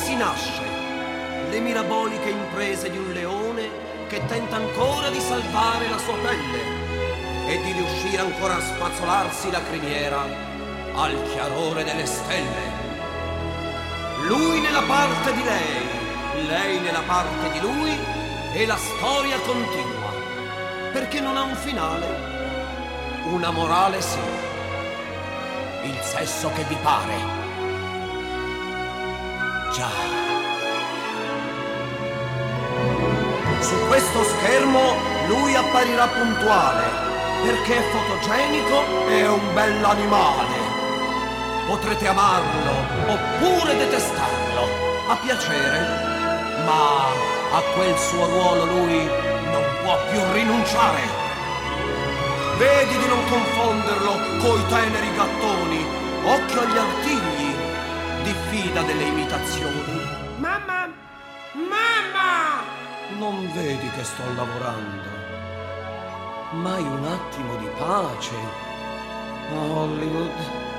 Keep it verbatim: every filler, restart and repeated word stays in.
si nasce, le miraboliche imprese di un leone che tenta ancora di salvare la sua pelle e di riuscire ancora a spazzolarsi la criniera al chiarore delle stelle. Lui nella parte di lei, lei nella parte di lui, e la storia continua, perché non ha un finale, una morale sì, il sesso che vi pare. Già. Su questo schermo lui apparirà puntuale, perché è fotogenico e è un bell'animale. Potrete amarlo oppure detestarlo, a piacere, ma a quel suo ruolo lui non può più rinunciare. Vedi di non confonderlo coi teneri gattoni, occhio agli artigli, diffida delle imitazioni. Mamma! Mamma! Non vedi che sto lavorando? Mai un attimo di pace, Hollywood.